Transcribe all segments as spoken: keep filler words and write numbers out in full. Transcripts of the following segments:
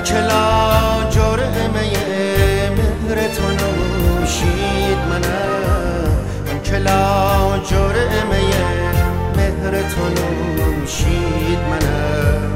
که لا جرمه مهر تو نوشید منم، آن که لا جرمه مهر تو نوشید منم.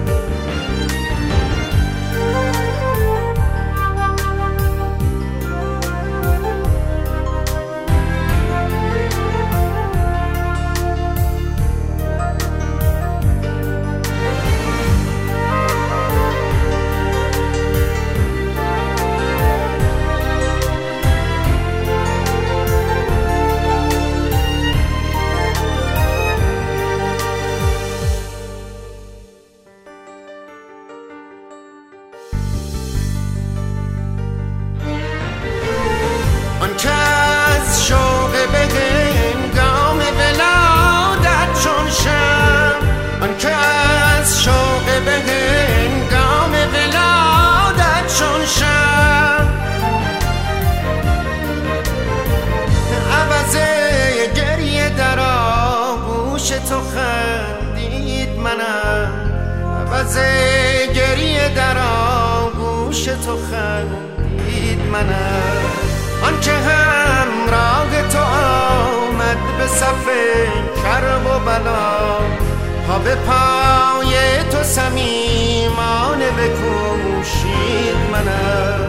تو خندید منم، عوض گریه در آغوش تو خندید منم. آن که همراه تو آمد به صف کرب و بلا، پا به پای تو صمیمانه بکوشید منم.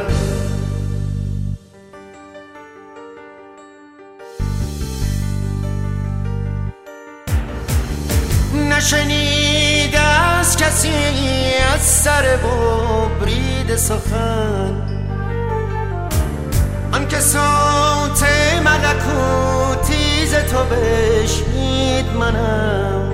نشنیده از کسی از سر ببرید سخن، آن که صوت ملکوتی ز تو بشنید منم،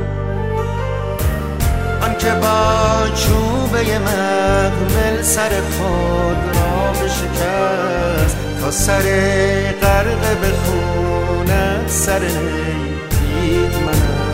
آن که با چوبه محمل سر خود را بشکست تا سر غرق به خونت سر دید منم.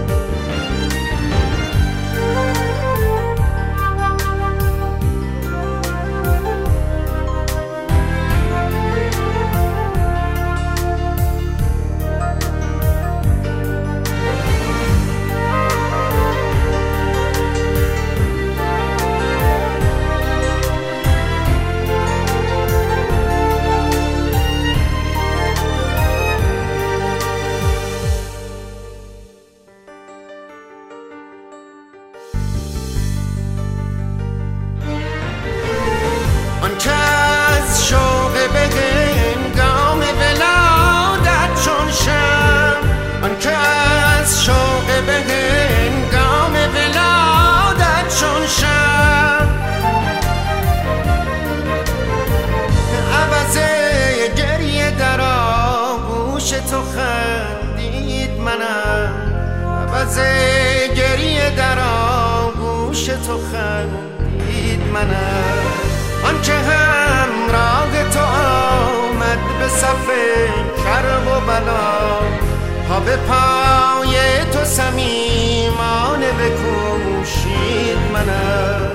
تو خندید منم، عوض گریه در آغوش تو خندید منم. آن که همراه تو آمد به صف کرب و بلا، پا به پای تو صمیمانه بکوشید منم.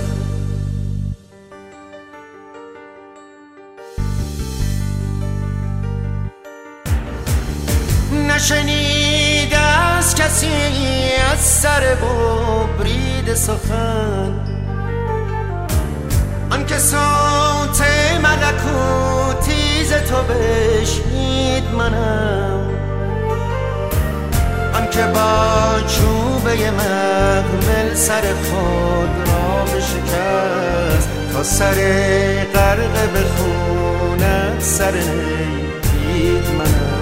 نشنیده از کسی از سر ببرید سخن، آن که صوت ملکوتی ز تو بشنید منم، آن که با چوبه محمل سر خود را بشکست تا سر غرق به خونت سر دید منم.